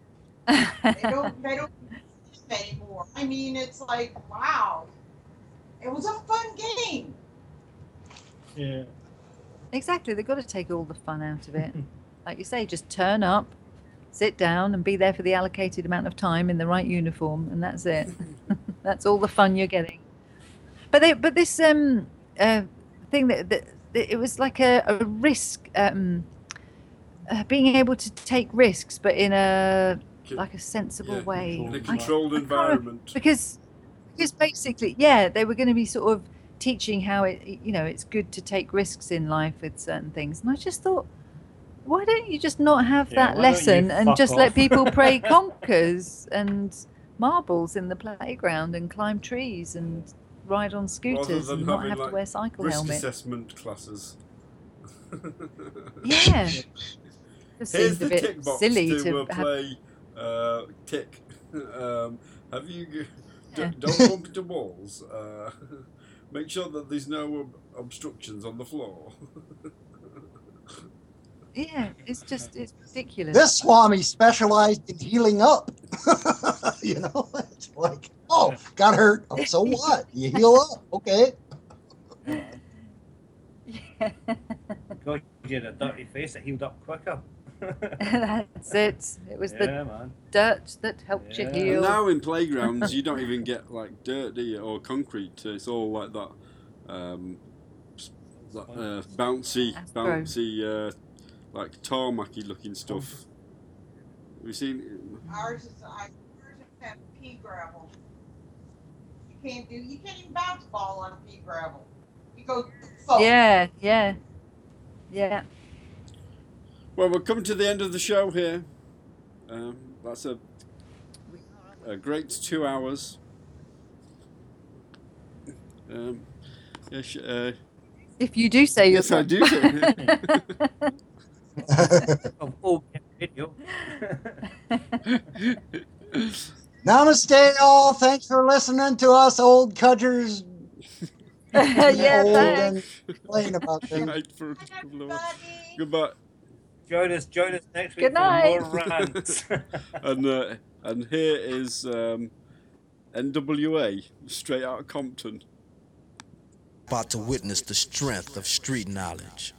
They don't they don't use them anymore. I mean, it's like wow. It was a fun game. Yeah. Exactly. They've got to take all the fun out of it. Like you say, just turn up, sit down, and be there for the allocated amount of time in the right uniform, and that's it. That's all the fun you're getting. But they, but this um uh thing that, that, that it was like a, a risk, um, uh, being able to take risks, but in a like a sensible Yeah, way. in a I- controlled I can't remember- environment. because because basically, yeah, they were going to be sort of teaching how it, you know, it's good to take risks in life with certain things, and I just thought, why don't you just not have Yeah, that why don't you lesson and fuck just let off? people play conkers and marbles in the playground and climb trees and ride on Rather scooters than and not having, have like, to wear cycle risk helmet? assessment classes. Yeah, just Here's seems the a bit tick box silly to, to uh, have. play uh, tick. um, have you? g- d- Yeah. Don't bump into walls. Uh, make sure that there's no ob- obstructions on the floor. Yeah, it's just it's ridiculous. This Swami specialized in healing up. You know, it's like, oh, got hurt. Oh, so what? You heal up. Okay. Yeah. God, you had a dirty face that healed up quicker. That's it. It was the Yeah, man. dirt that helped Yeah. you And heal. now in playgrounds, you don't even get like dirt, do you, or concrete. It's all like that, um, s- that uh, bouncy, Astro. bouncy, uh, like tarmacy looking stuff. Have you seen? Ours is I ours have pea gravel. You can't do you can't even bounce ball on pea gravel. You go full. Yeah, yeah, yeah. Well, we're coming to the end of the show here. Um, that's a, a great two hours. Um, yes, uh, If you do say yes, I yourself. do. Of all video. Namaste, all. Thanks for listening to us old cudgers. Yeah, old thanks. and explain about things. Right, for a couple of hours. Everybody. Goodbye. Join us, join us next week Good for night. more rants. And uh, and here is um, N W A, straight out of Compton. About to witness the strength of street knowledge.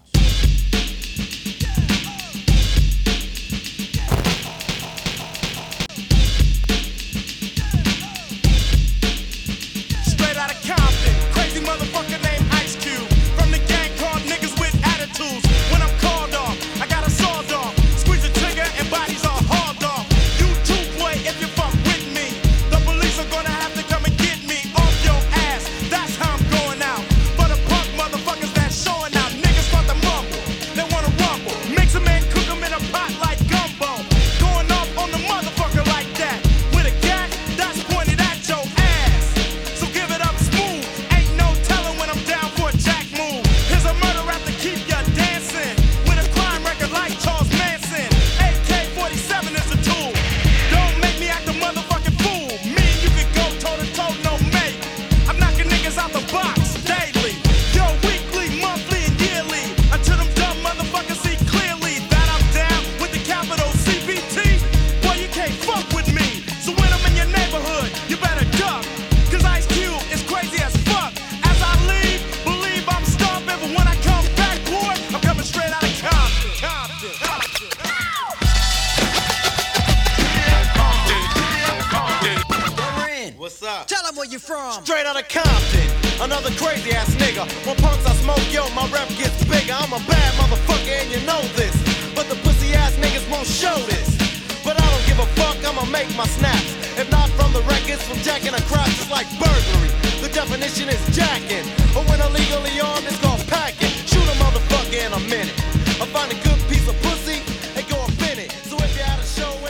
Straight out of Compton, crazy motherfucker named Ice Cube. From the gang called niggas with attitudes. When I'm called off, I got a sawed off. Squeeze the trigger and bodies are hauled off. You too, boy, if you fuck with me. The police are gonna have to come and get me off your ass. That's how I'm going out. For the punk motherfuckers that's showing out. Niggas start to mumble, they wanna rumble. Mix 'em and cook 'em in a pot like gumbo. Going off on the motherfucker like that. With a gat that's pointed at your ass. So give it up smooth. Ain't no telling when I'm down for a jack move. Here's a murder rap to keep ya dancing. With a crime record like Charles Manson. A K forty-seven is the tool. Don't make me act a motherfucking fool. Me and you could go toe to toe, no mate. I'm knocking niggas out the box daily. Yo, weekly, monthly, and yearly. Until them dumb motherfuckers see clearly that I'm down with the capital C B T. Boy, you can't fuck with me. So when I'm in your neighborhood, you better duck. Cause Ice Cube is crazy as fuck. As I leave, believe I'm stomping. But when I come back, boy, I'm coming straight out of Compton. Compton. Compton. What's up? Tell them where you from. Straight out of Compton, another crazy ass nigga. When punks I smoke, yo, my rep gets bigger. I'm a bad motherfucker and you know this. But the pussy ass niggas won't show this. But I don't give a fuck, I'ma make my snaps. If not from the records, from jacking across, it's like burglary. The definition is jacking. Or when illegally armed, it's called packing. Shoot a motherfucker in a minute. I find a good piece of pussy.